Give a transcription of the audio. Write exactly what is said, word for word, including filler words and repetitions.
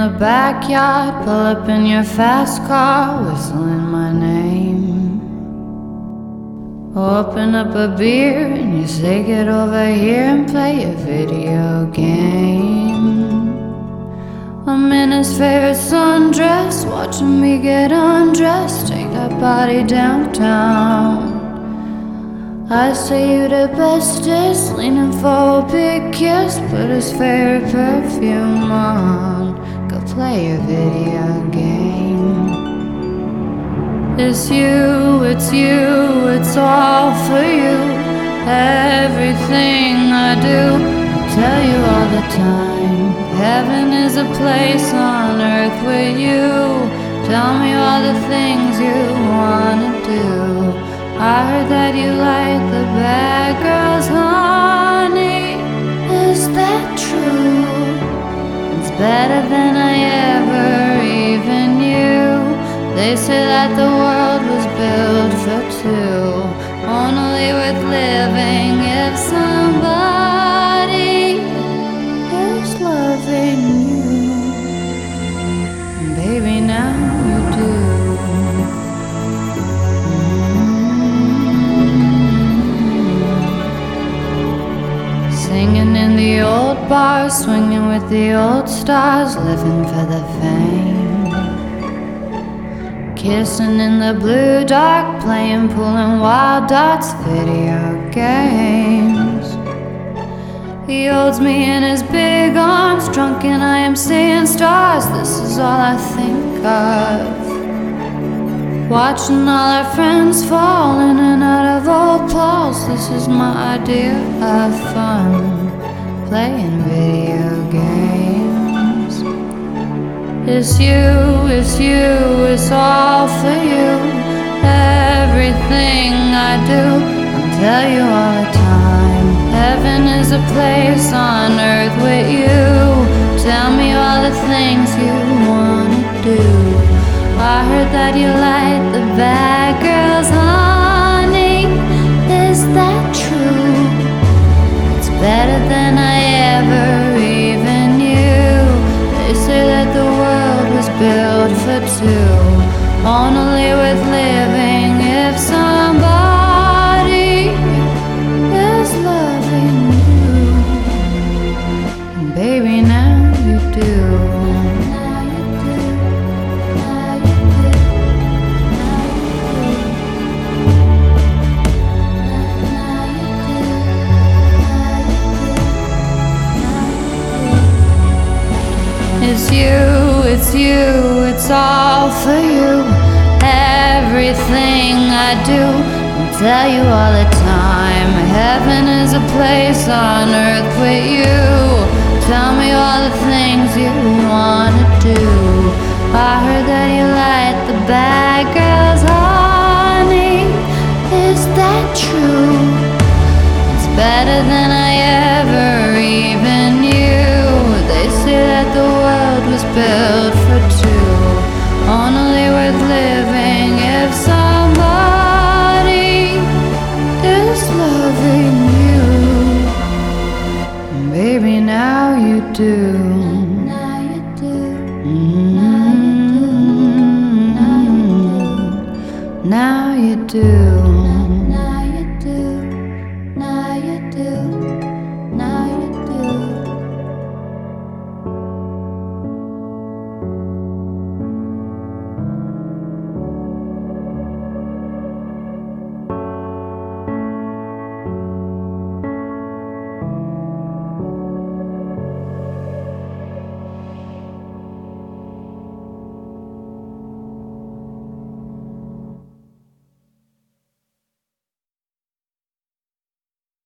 the backyard, pull up in your fast car, whistling my name. Open up a beer and you say get over here and play a video game. I'm in his favorite sundress, watching me get undressed, take that body downtown. I say you the bestest, leaning for a big kiss, put his favorite perfume on, go play a video game. It's you, it's you, it's all for you. Everything I do, I tell you all the time. Heaven is a place on earth with you. Tell me all the things you wanna do. I heard that you like the bad girls, honey. Is that true? It's better than I ever even knew. They say that the world was built for two, only worth living if somebody is loving you. Baby, now you do. Singing in the old bars, swinging with the old stars, living for the fame. Kissing in the blue dark, playing pool and wild dots, video games. He holds me in his big arms, drunk and I am seeing stars. This is all I think of. Watching all our friends fall in and out of old clothes. This is my idea of fun, playing video games. It's you, it's you, it's all for you. Everything I do, I'll tell you all the time. Heaven is a place on earth with you. Tell me all the things you wanna do. I heard that you like the bad girls, honey. Is that true? It's better than I ever even knew. They say that the world was built for two, only worth living if somebody is loving you. And baby, now you do. It's you, it's you, it's all for you. Everything I do, I'll tell you all the time. Heaven is a place on earth with you. Tell me all the things you wanna do. I heard that you like the bad girls, honey. Is that true? It's better than I ever even knew. They say that the world was built for two, only worth living if somebody is loving you. Baby, now you do. Now you do. Mm-hmm. Now you do.